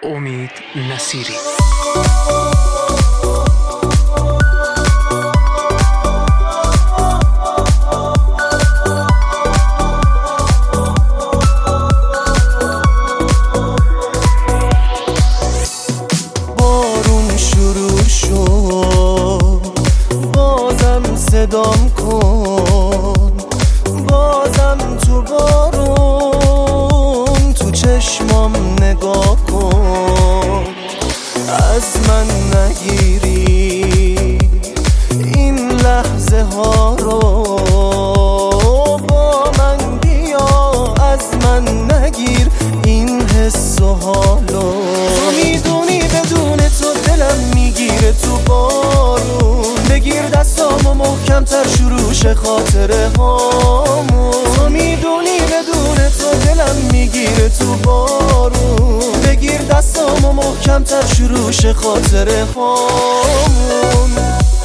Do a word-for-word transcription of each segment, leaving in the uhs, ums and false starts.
امید نصیری. بارون شروع شد، بازم صدام کن، بازم تو بارون تو چشمام نگاه کن. از من نگیری این لحظه ها رو، با من بیا از من نگیر این حس و حالو. تو میدونی بدون تو دلم میگیره تو بارون، بگیر دستامو محکمتر شروعش خاطره هامون. تو میدونی بدون تو دلم میگیره تو بارون، بگیر دستامو محکمتر شروعش خاطره هامون.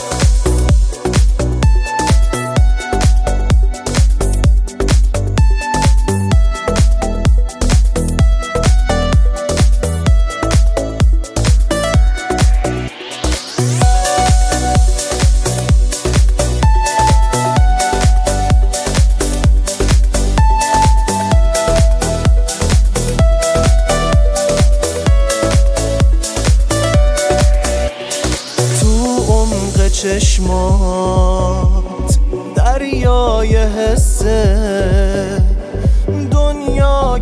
چشمات دریای حسه، دنیا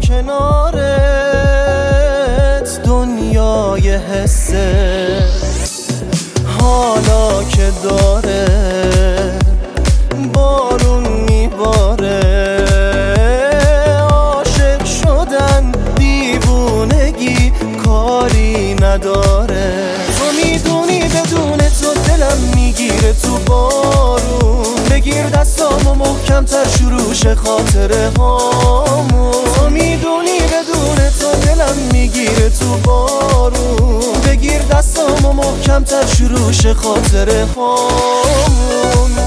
کنارت دنیای حسه. حالا که داره بارون میباره، عاشق شدن دیوونگی کاری نداره. تو میدونی بدون تو دلم میگیره تو بارون، بگیر دستامو محکمتر شروعش خاطره هامون. تو میدونی بدون تو دلم میگیره تو بارون، بگیر دستامو محکمتر شروعش خاطره هامون.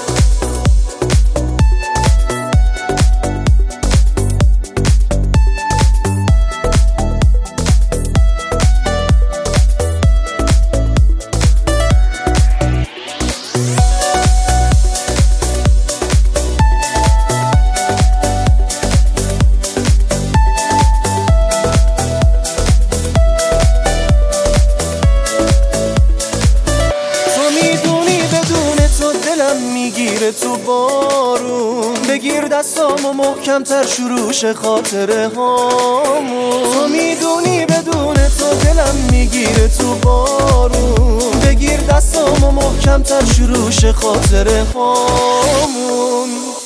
میگیره تو بارون، بگیر دستامو محکمتر شروعش خاطره هامون. تو میدونی بدون تو دلم میگیره تو بارون، بگیر دستامو محکمتر شروعش خاطره هامون.